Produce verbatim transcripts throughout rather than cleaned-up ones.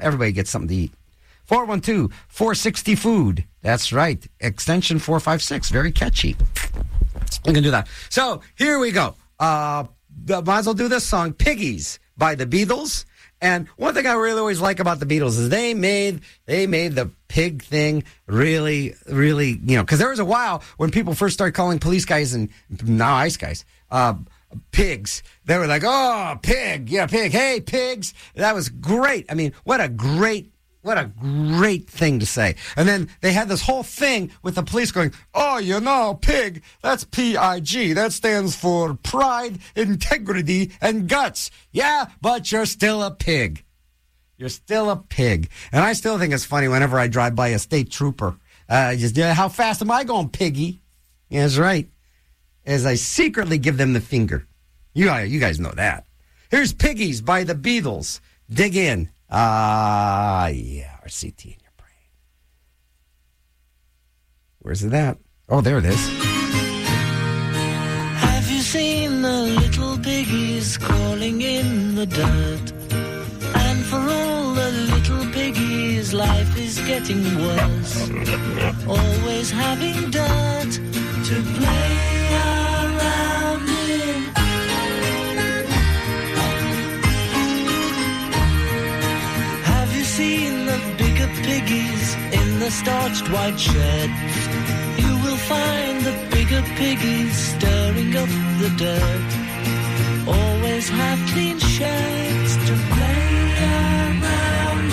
everybody gets something to eat. four one two, four six zero, food. That's right. Extension four five six. Very catchy. We can do that. So here we go. Uh, might as well do this song, Piggies by the Beatles. And one thing I really always like about the Beatles is they made they made the pig thing really, really, you know, because there was a while when people first started calling police guys and now ICE guys, uh, pigs. They were like, oh, pig, yeah, pig, hey, pigs. That was great. I mean, what a great What a great thing to say. And then they had this whole thing with the police going, oh, you know, pig, that's P I G. That stands for pride, integrity, and guts. Yeah, but you're still a pig. You're still a pig. And I still think it's funny whenever I drive by a state trooper. Uh, just, yeah, how fast am I going, piggy? Yeah, that's right. As I secretly give them the finger. You, you guys know that. Here's Piggies by the Beatles. Dig in. Ah, uh, yeah, R C T in your brain. Where's it at? Oh, there it is. Have you seen the little piggies crawling in the dirt? And for all the little piggies, life is getting worse. Always having dirt to play around in. Seen the bigger piggies in the starched white sheds. You will find the bigger piggies stirring up the dirt. Always have clean sheds to play around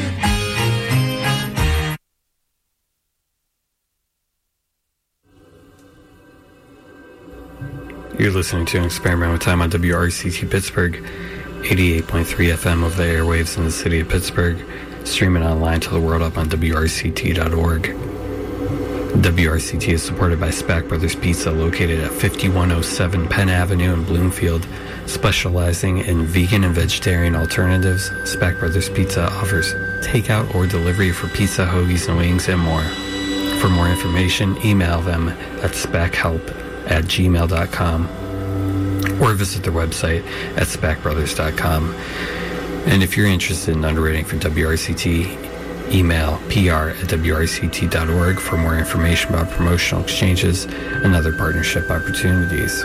in. You're listening to an experiment with time on W R C T Pittsburgh. eighty-eight point three F M of the airwaves in the city of Pittsburgh, streaming online to the world up on W R C T dot org. W R C T is supported by Spack Brothers Pizza, located at fifty-one oh seven Penn Avenue in Bloomfield. Specializing in vegan and vegetarian alternatives, Spack Brothers Pizza offers takeout or delivery for pizza, hoagies, and wings, and more. For more information, email them at spackhelp at gmail dot com. Or visit their website at spack brothers dot com. And if you're interested in underwriting for W R C T, email P R at W R C T dot org for more information about promotional exchanges and other partnership opportunities.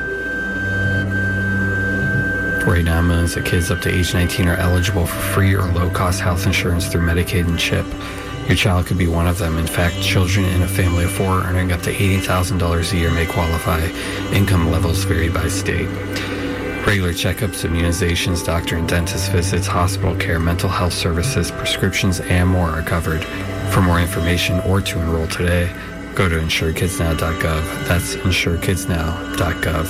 Right now, millions of kids up to age nineteen are eligible for free or low-cost health insurance through Medicaid and CHIP. Your child could be one of them. In fact, children in a family of four earning up to eighty thousand dollars a year may qualify. Income levels vary by state. Regular checkups, immunizations, doctor and dentist visits, hospital care, mental health services, prescriptions, and more are covered. For more information or to enroll today, go to insure kids now dot gov. That's insure kids now dot gov.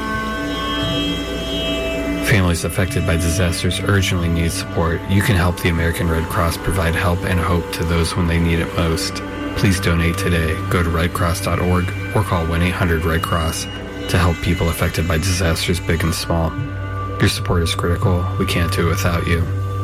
Families affected by disasters urgently need support. You can help the American Red Cross provide help and hope to those when they need it most. Please donate today. Go to red cross dot org or call one eight hundred red cross to help people affected by disasters big and small. Your support is critical. We can't do it without you.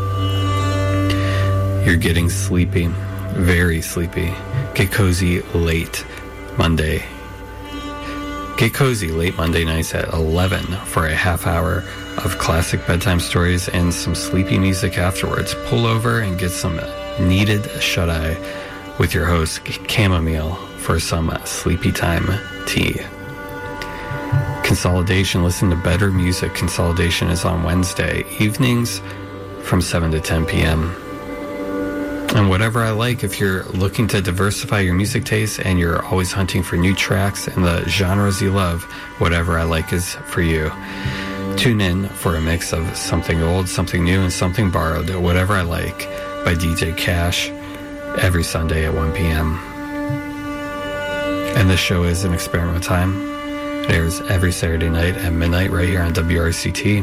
You're getting sleepy. Very sleepy. Get cozy late Monday. Get cozy late Monday nights at eleven for a half hour of classic bedtime stories and some sleepy music afterwards. Pull over and get some needed shut-eye with your host, Chamomile, for some sleepy time tea. Consolidation. Listen to better music. Consolidation is on Wednesday evenings from seven to ten p.m. And whatever I like, if you're looking to diversify your music taste and you're always hunting for new tracks and the genres you love, whatever I like is for you. Tune in for a mix of something old, something new, and something borrowed, Whatever I Like by D J Cash, every Sunday at one p.m. And this show is an experiment with time. It airs every Saturday night at midnight right here on W R C T.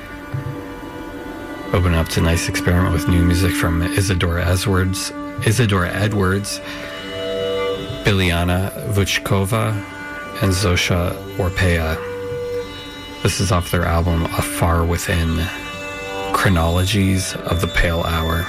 Open up tonight's experiment with new music from Isadora Edwards, Isadora Edwards, Biljana Vučkova, and Zosia Orpea. This is off their album Afar Within, Chronologies of the Pale Hour.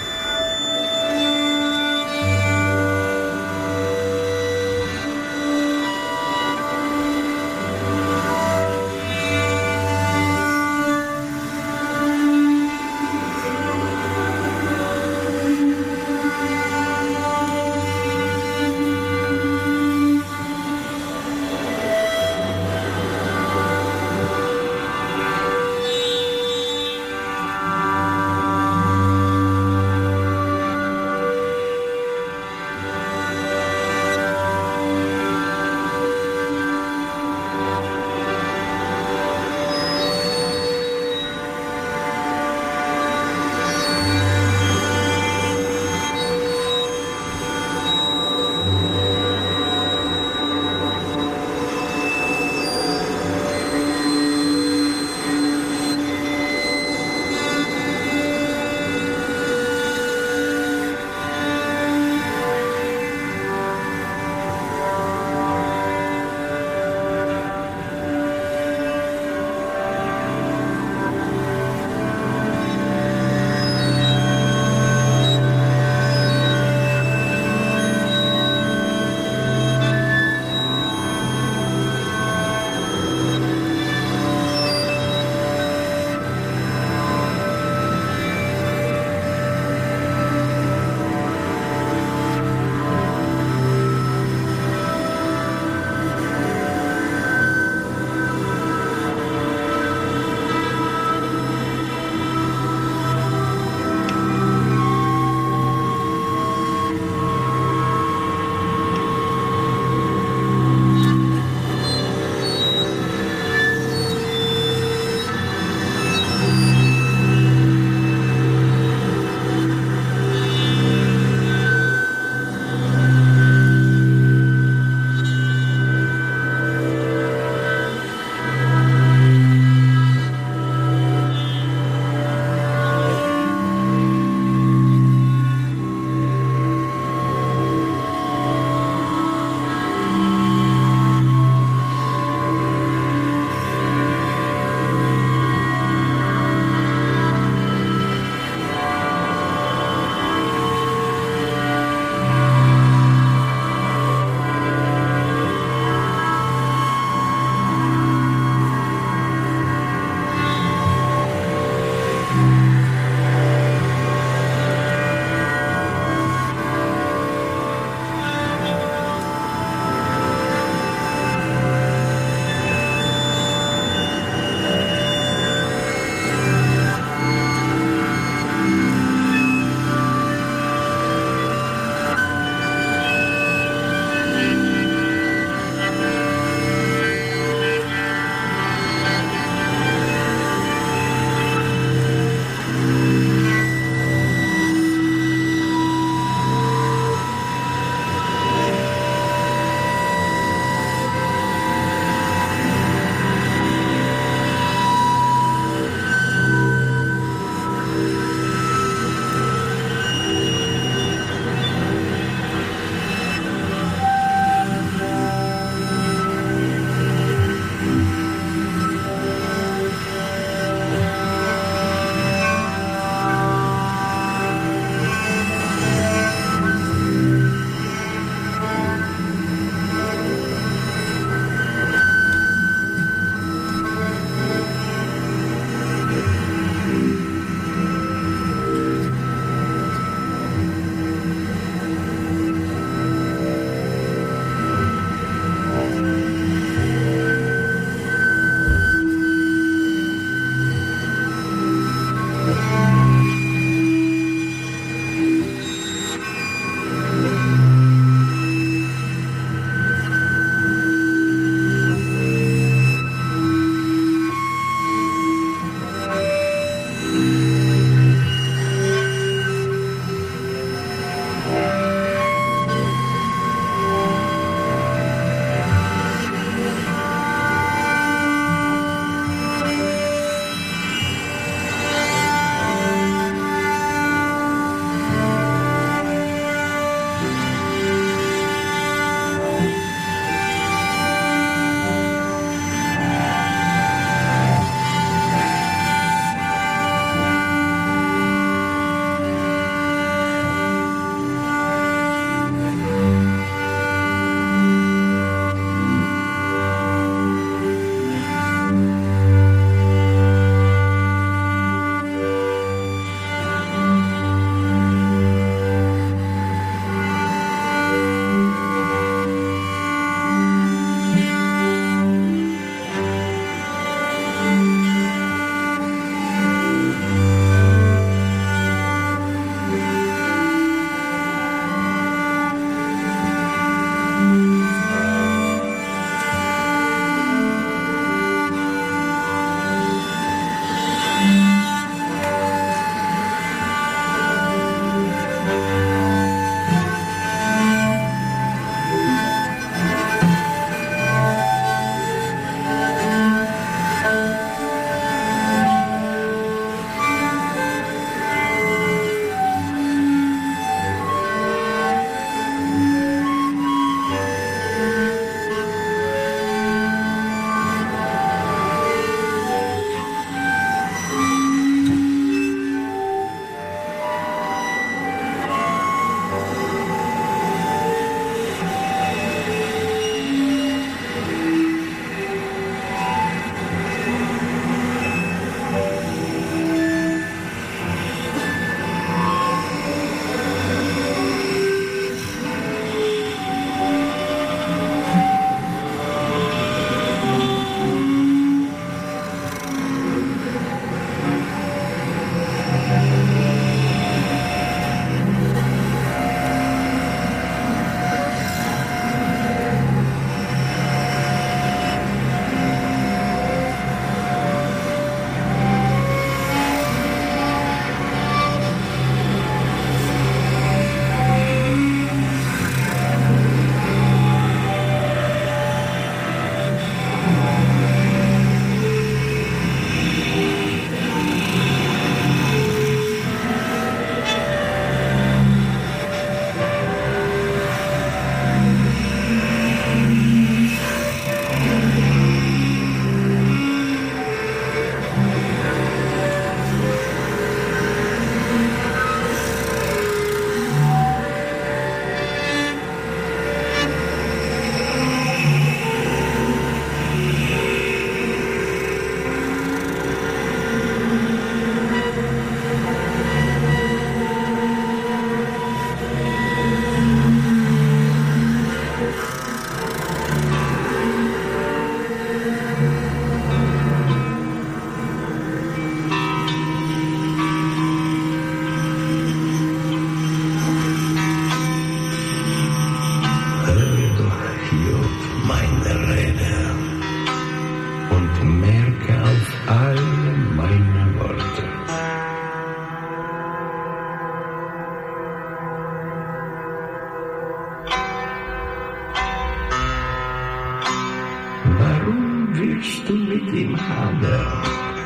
willst du mit ihm hadern?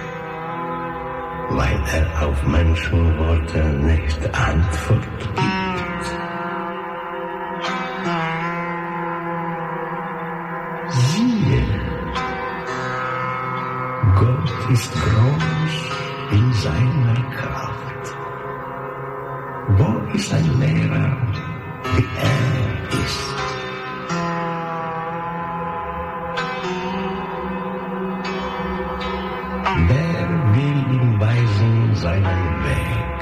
Weil er auf Menschenworte nicht Antwort gibt. Siehe, Gott ist groß in seiner Kraft. Wo ist ein Lehrer, wie er ist? Wer will ihm weisen seinen Weg?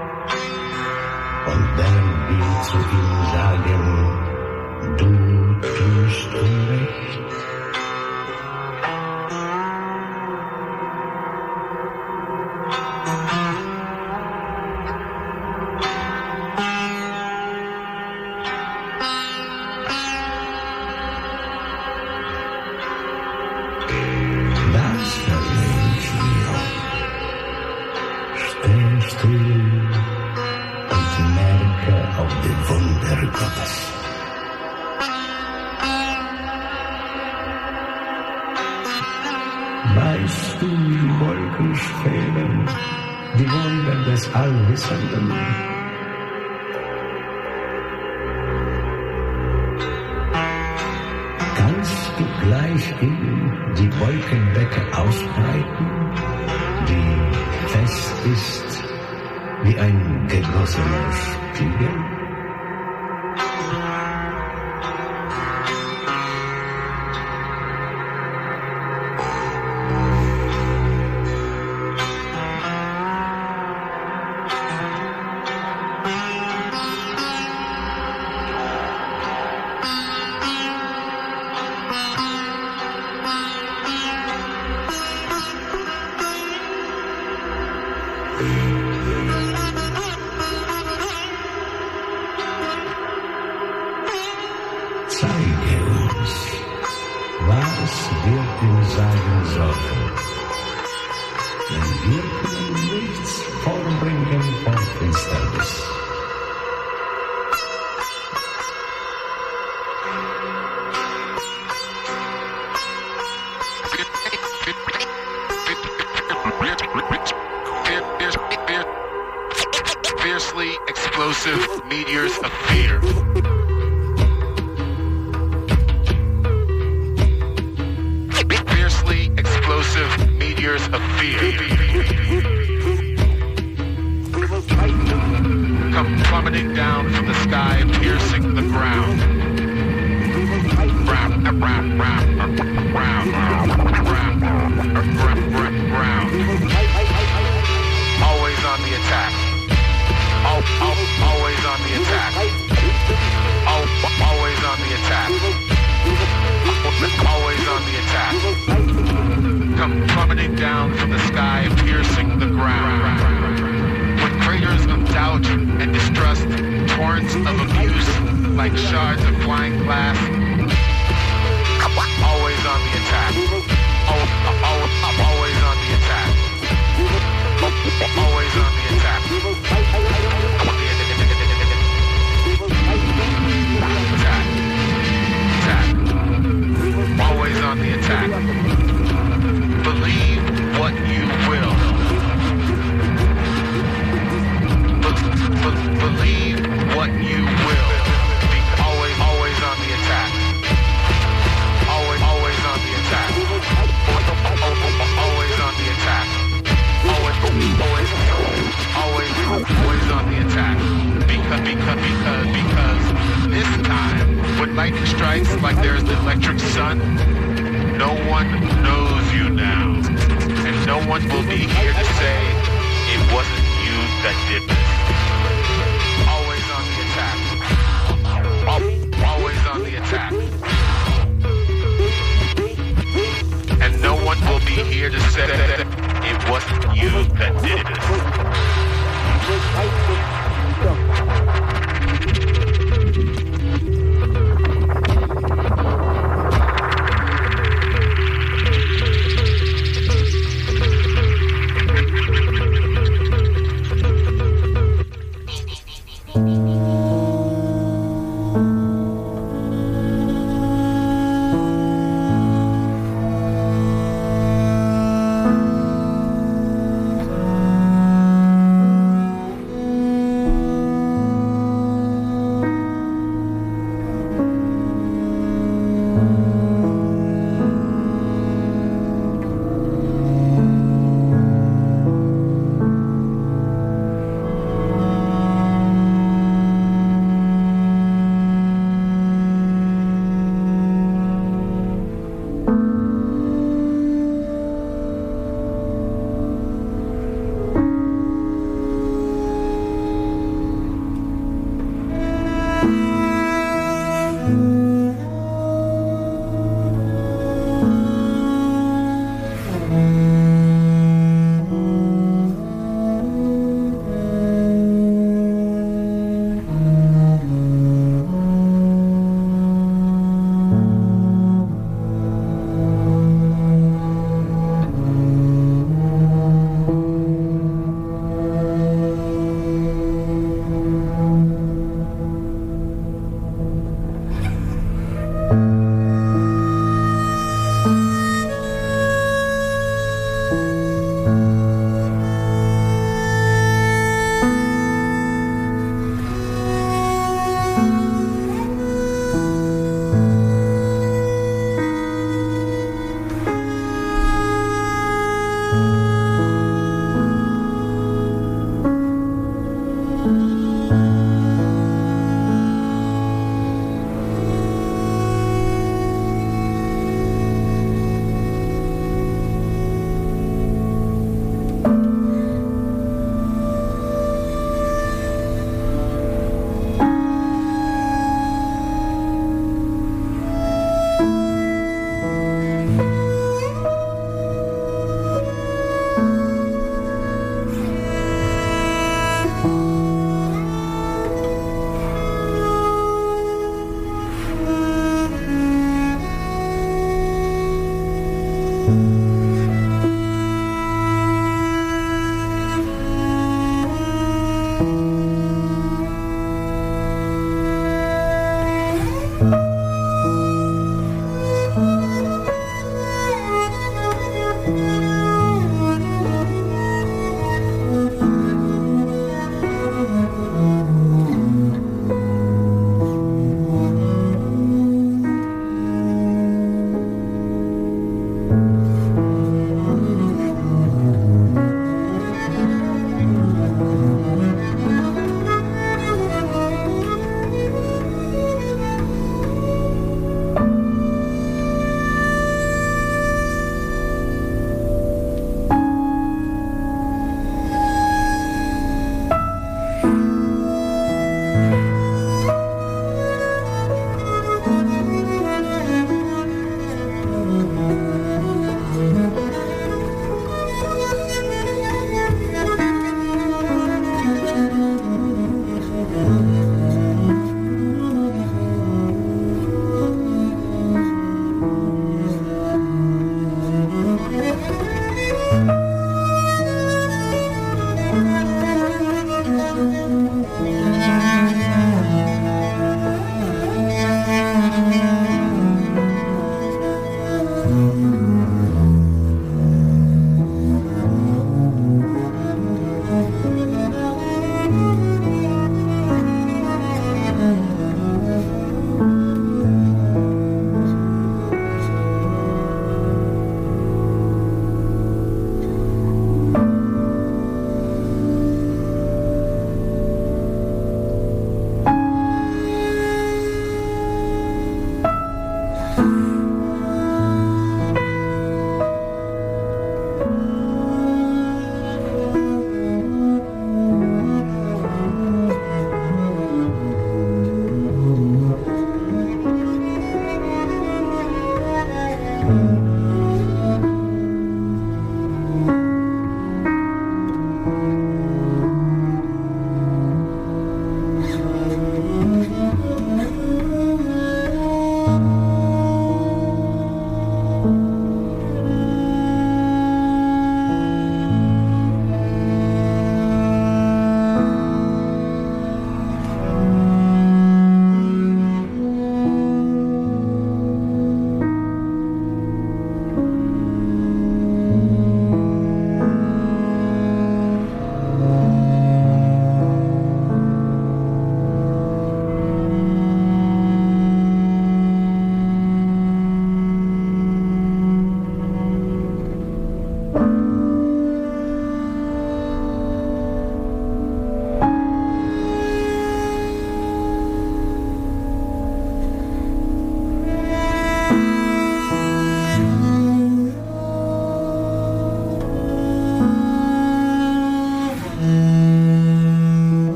Und wer will zu ihm sagen, du tust Unrecht? Weißt du, wie Wolken schweben, die Wunder des Allwissenden? Kannst du gleich ihm die Wolkendecke ausbreiten, die fest ist wie ein gegossener Spiegel? Zeige uns, was wir ihm sagen sollen. Denn wir können nichts vorbringen vor Finsternis. Fiercely explosive meteors of fear. Fiercely explosive meteors of fear. Come plummeting down from the sky, piercing the ground. Round, round, round, round, round, round, round. Always on the attack. Al- al- always on the attack. Al- always on the attack. Always on the attack. Come plummeting down from the sky, piercing the ground. With craters of doubt and distrust, torrents of abuse, like shards of flying glass. Always on the attack. Al- al- always on the attack. Always on the attack. Attack. Attack. Always on the attack. Believe what you will. Be- be- believe what you will. Be always, always on the attack. Always, always on the attack. Always on the attack. Always, always, always, always on the attack. Because, because, because, because this time, when lightning strikes like there's the electric sun, no one knows you now. And no one will be here to say, it wasn't you that did this. Always on the attack. Al- always on the attack. And no one will be here to say, it wasn't you that did this.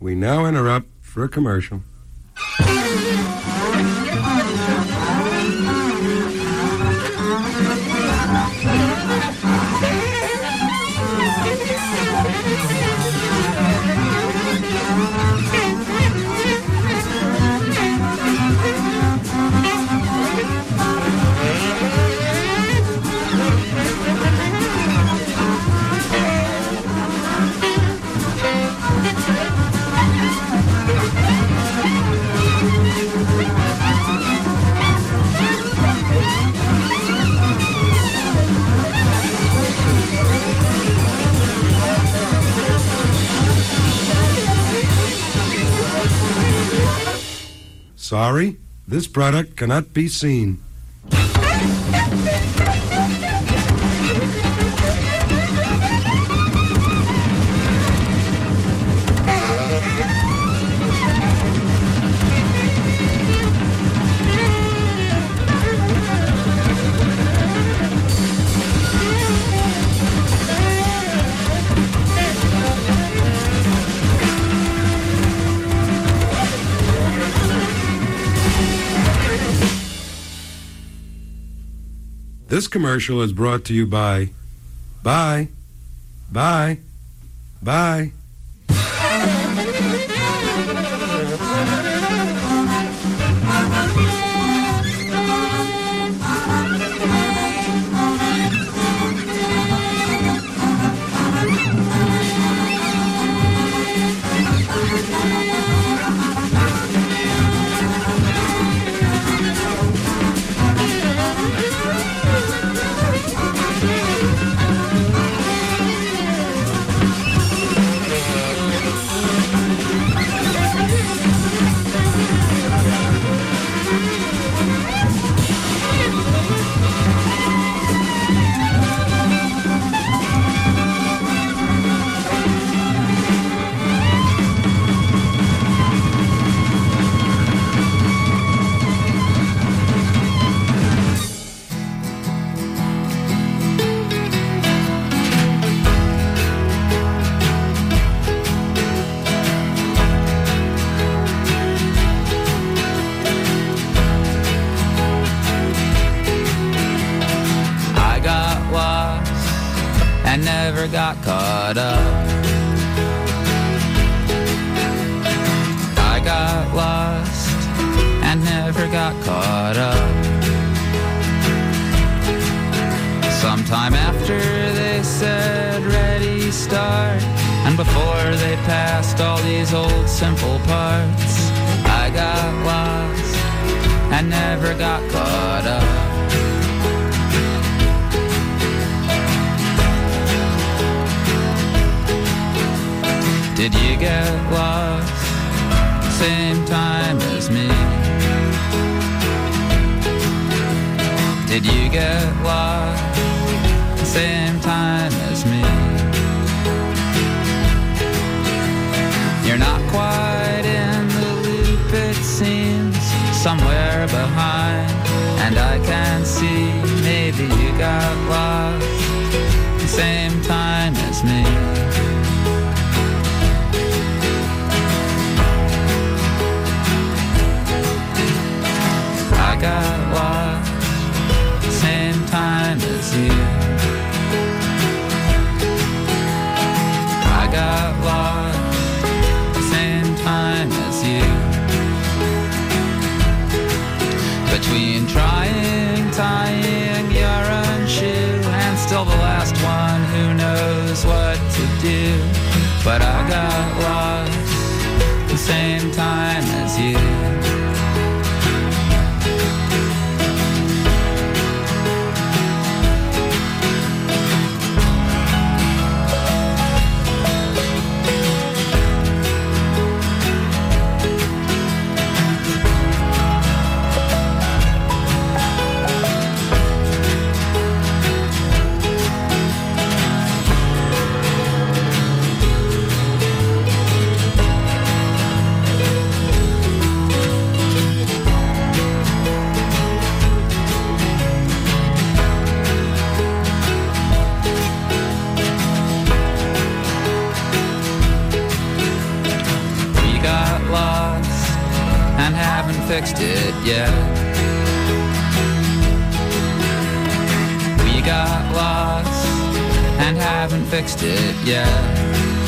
We now interrupt for a commercial. Sorry, this product cannot be seen. This commercial is brought to you by, bye, bye, bye. Got caught up. I got lost and never got caught up. Sometime after they said ready, start, and before they passed all these old simple parts, I got lost and never got caught up. Did you get lost same time as me? Did you get lost same time as me? You're not quite in the loop, it seems, somewhere behind, and I can see maybe you got lost same time as me. I got lost same time as you. I got lost same time as you. Between trying, tying your own shoe and still the last one who knows what to do. But I got lost the same time as you. lost and haven't fixed it yet. We got lost and haven't fixed it yet.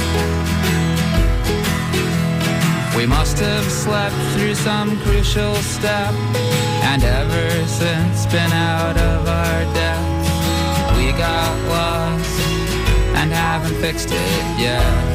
We must have slept through some crucial step, and ever since been out of our depth. We got lost and haven't fixed it yet.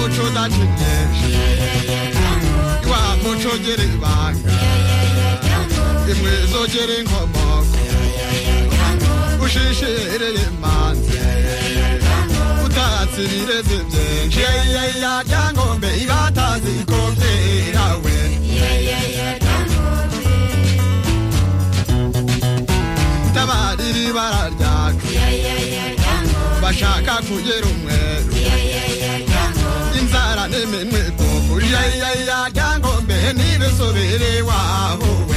muco udacinye wa muco gira ibanga imwe zogera inkomoko ushishireye imanzi utatse ibirezi byinshi ya ryangombe ibatazi ikobyerawe tabarira ibara ryacu bashaka kugera umweru inzara n'iminwe itoku ya ryangombe n'ibisobere waho we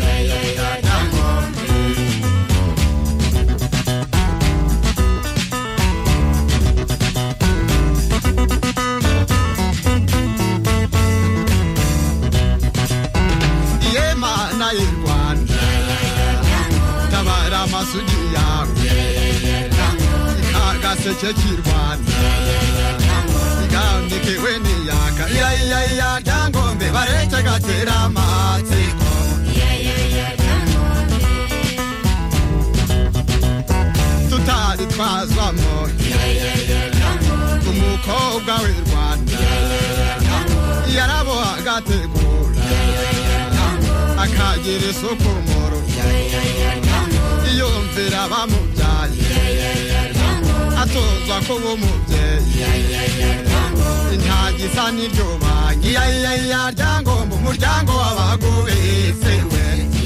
Yemana y'Rwanda tabara amasugi yawe ikagaseke k'Rwanda igandikewe n'iyaka ya ya ya ryangombe bareke gatera amatsiko tutari twazwamo umukobwa w'i Rwanda yarabo agategura akagira isuku mu rugo iyumvira abamubyaye atozwa kuba umubyeyi intagisa n'iryo banki ya ya ya ryangombe umuryango w'abagubisewe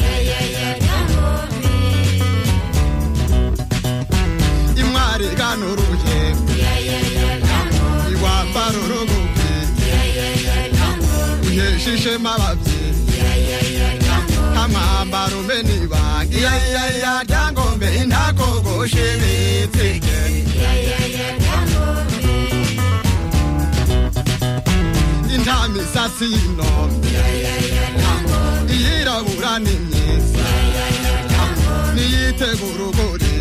imwari igana urugendo iwambara urugukwi ihesha ishema ababyeyi amambaro meni bangi ya ya ya ryangombe intakogoshe bitege intamisatsi y'inombe iyirabura n'imyiza niyitegura urugori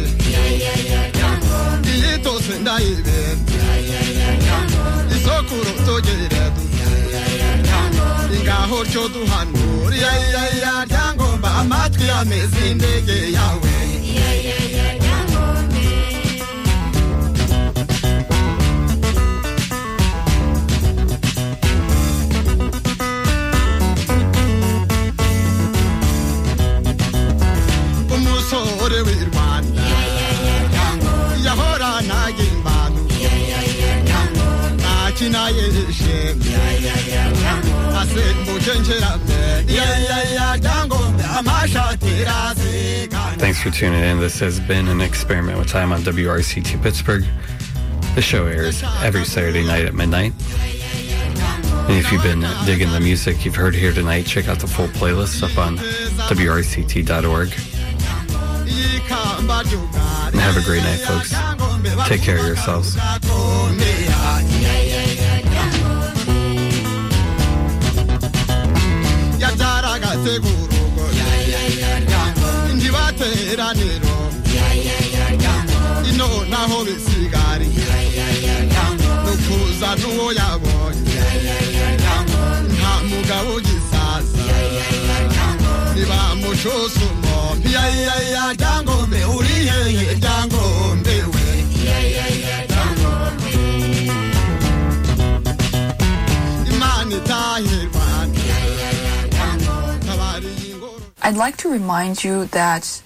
iyitose ndayibenda isokuru tugere ingaho cyo duhanura ya ya ya ryangombe amatwi ameze indege yawe umusore w'i Rwanda yahora nagimbano nakinayeje Thanks for tuning in. This has been an Experiment with Time on W R C T Pittsburgh. The show airs every Saturday night at midnight. And if you've been digging the music you've heard here tonight, check out the full playlist up on W R C T dot org. And have a great night, folks. Take care of yourselves. ndibateraniro ino naho bisigari nukuza nuwo yabonye nta mugabo gisaza niba mushosumo ya ya ya ryangombe uri hehe ryangombe we imani tahirwa. I'd like to remind you that